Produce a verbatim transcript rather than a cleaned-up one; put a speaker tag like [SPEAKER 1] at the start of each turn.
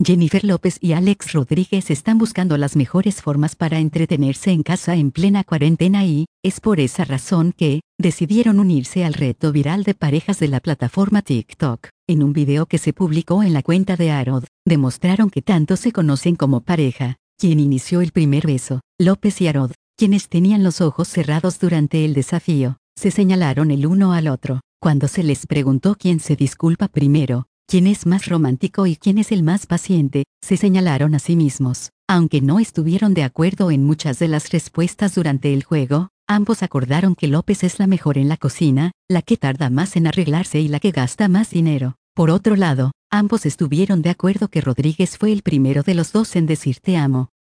[SPEAKER 1] Jennifer López y Alex Rodríguez están buscando las mejores formas para entretenerse en casa en plena cuarentena y, es por esa razón que, decidieron unirse al reto viral de parejas de la plataforma TikTok. En un video que se publicó en la cuenta de Arod, demostraron que tanto se conocen como pareja. Quien inició el primer beso, López y Arod, quienes tenían los ojos cerrados durante el desafío, se señalaron el uno al otro. Cuando se les preguntó quién se disculpa primero, quién es más romántico y quién es el más paciente, se señalaron a sí mismos. Aunque no estuvieron de acuerdo en muchas de las respuestas durante el juego, ambos acordaron que López es la mejor en la cocina, la que tarda más en arreglarse y la que gasta más dinero. Por otro lado, ambos estuvieron de acuerdo que Rodríguez fue el primero de los dos en decir te amo.